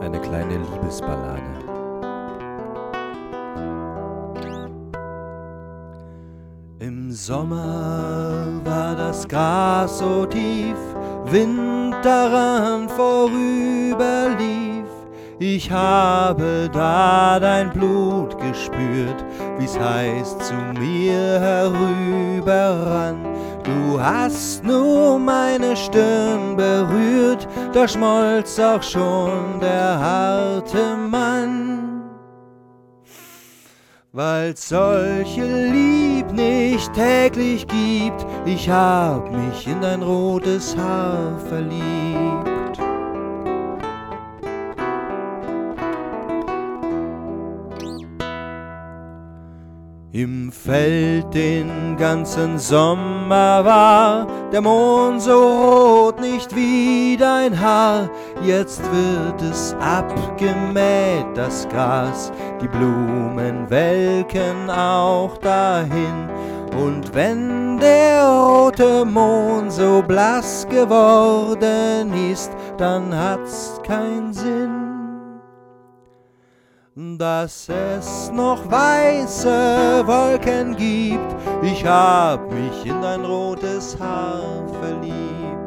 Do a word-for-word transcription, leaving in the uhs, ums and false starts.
eine kleine Liebesballade. Im Sommer war das Gras so tief, Wind daran vorüberlief. Ich habe da dein Blut gespürt, wie's heißt zu mir herüberrann. Du hast nur meine Stirn berührt, da schmolz auch schon der harte Mann. Weil's solche Lieb nicht täglich gibt, ich hab mich in dein rotes Haar verliebt. Im Feld den ganzen Sommer war der Mond so rot nicht wie dein Haar. Jetzt wird es abgemäht, das Gras, die Blumen welken auch dahin. Und wenn der rote Mond so blass geworden ist, dann hat's keinen Sinn, dass es noch weiße Wolken gibt. Ich hab mich in dein rotes Haar verliebt.